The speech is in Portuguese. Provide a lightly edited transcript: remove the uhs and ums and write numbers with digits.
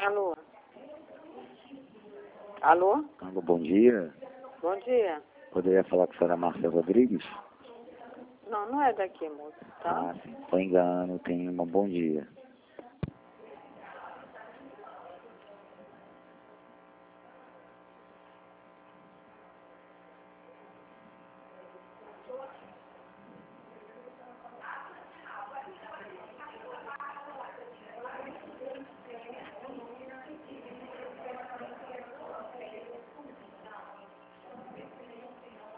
Alô? Alô? Alô, bom dia. Bom dia. Poderia falar com a senhora Márcia Rodrigues? Não, não é daqui, moço, tá? Ah, sim. Foi engano, tenha um bom dia.